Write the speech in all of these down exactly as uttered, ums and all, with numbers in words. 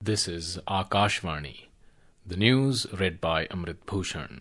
This is Akashvani. The news read by Amrit Bhushan.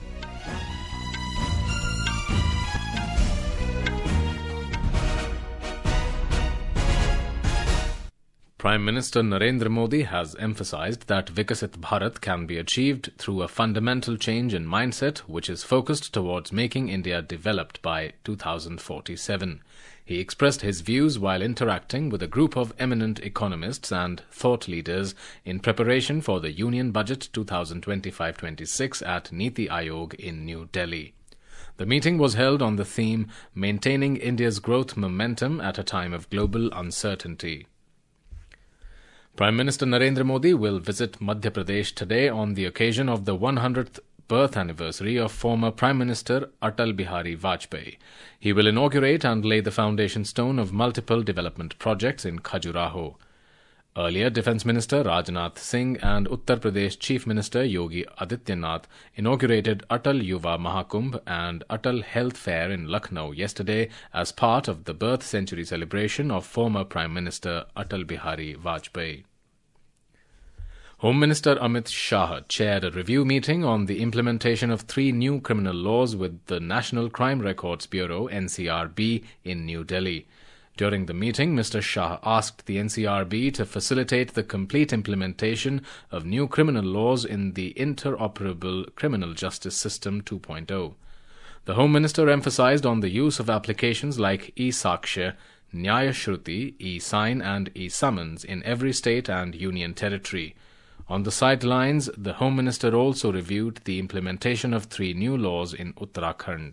Prime Minister Narendra Modi has emphasized that Vikasit Bharat can be achieved through a fundamental change in mindset which is focused towards making India developed by two thousand forty-seven. He expressed his views while interacting with a group of eminent economists and thought leaders in preparation for the Union Budget twenty twenty-five twenty-six at Niti Aayog in New Delhi. The meeting was held on the theme Maintaining India's Growth Momentum at a Time of Global Uncertainty. Prime Minister Narendra Modi will visit Madhya Pradesh today on the occasion of the one hundredth birth anniversary of former Prime Minister Atal Bihari Vajpayee. He will inaugurate and lay the foundation stone of multiple development projects in Khajuraho. Earlier, Defence Minister Rajnath Singh and Uttar Pradesh Chief Minister Yogi Adityanath inaugurated Atal Yuva Mahakumbh and Atal Health Fair in Lucknow yesterday as part of the birth century celebration of former Prime Minister Atal Bihari Vajpayee. Home Minister Amit Shah chaired a review meeting on the implementation of three new criminal laws with the National Crime Records Bureau N C R B in New Delhi. During the meeting, Mister Shah asked the N C R B to facilitate the complete implementation of new criminal laws in the Interoperable Criminal Justice System two point oh. The Home Minister emphasized on the use of applications like e-Sakshya, Nyaya Shruti, e-Sign and e-Summons in every state and union territory. On the sidelines, the Home Minister also reviewed the implementation of three new laws in Uttarakhand.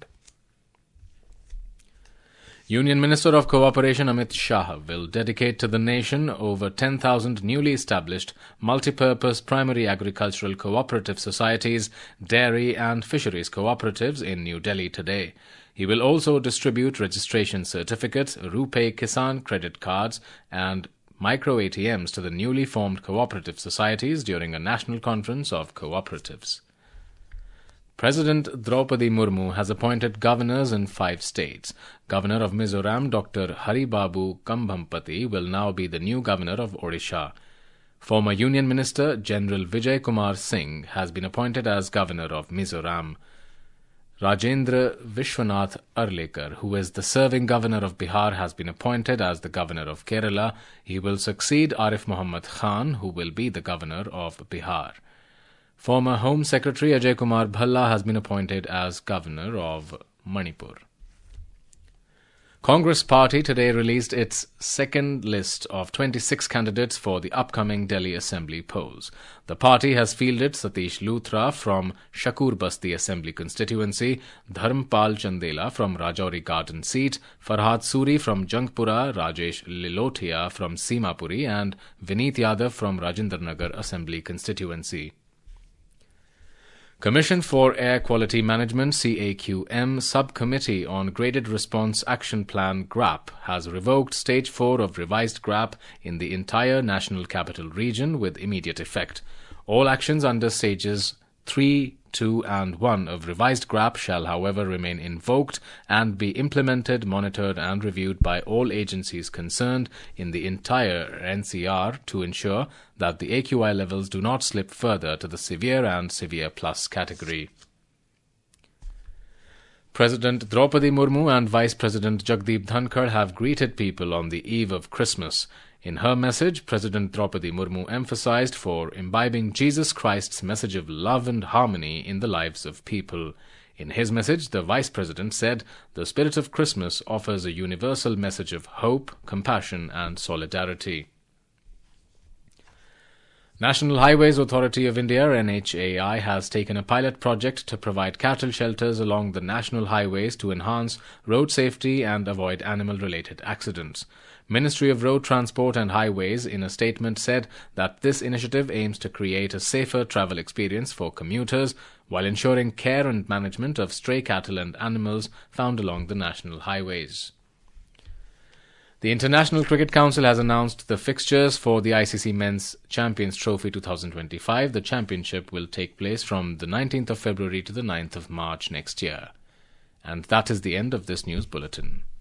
Union Minister of Cooperation Amit Shah will dedicate to the nation over ten thousand newly established multi-purpose primary agricultural cooperative societies, dairy and fisheries cooperatives in New Delhi today. He will also distribute registration certificates, RuPay Kisan credit cards and micro-A T Ms to the newly formed cooperative societies during a national conference of cooperatives. President Draupadi Murmu has appointed governors in five states. Governor of Mizoram, Doctor Haribabu Kambhampati, will now be the new governor of Odisha. Former Union Minister General Vijay Kumar Singh has been appointed as governor of Mizoram. Rajendra Vishwanath Arlekar, who is the serving governor of Bihar, has been appointed as the governor of Kerala. He will succeed Arif Muhammad Khan, who will be the governor of Bihar. Former Home Secretary Ajay Kumar Bhalla has been appointed as governor of Manipur. Congress Party today released its second list of twenty-six candidates for the upcoming Delhi Assembly polls. The party has fielded Satish Luthra from Shakur Basti Assembly constituency, Dharmpal Chandela from Rajouri Garden seat, Farhad Suri from Jangpura, Rajesh Lilothia from Simapuri and Vineet Yadav from Rajendra Nagar Assembly constituency. Commission for Air Quality Management C A Q M Subcommittee on Graded Response Action Plan G R A P has revoked Stage four of revised G R A P in the entire National Capital Region with immediate effect. All actions under Stages three, two and one of revised G R A P shall however remain invoked and be implemented, monitored and reviewed by all agencies concerned in the entire N C R to ensure that the A Q I levels do not slip further to the severe and severe plus category. President Draupadi Murmu and Vice President Jagdeep Dhankar have greeted people on the eve of Christmas. In her message, President Draupadi Murmu emphasized for imbibing Jesus Christ's message of love and harmony in the lives of people. In his message, the Vice President said, "The spirit of Christmas offers a universal message of hope, compassion and solidarity." National Highways Authority of India N H A I has taken a pilot project to provide cattle shelters along the national highways to enhance road safety and avoid animal-related accidents. Ministry of Road Transport and Highways in a statement said that this initiative aims to create a safer travel experience for commuters while ensuring care and management of stray cattle and animals found along the national highways. The International Cricket Council has announced the fixtures for the I C C Men's Champions Trophy twenty twenty-five. The championship will take place from the nineteenth of February to the ninth of March next year. And that is the end of this news bulletin.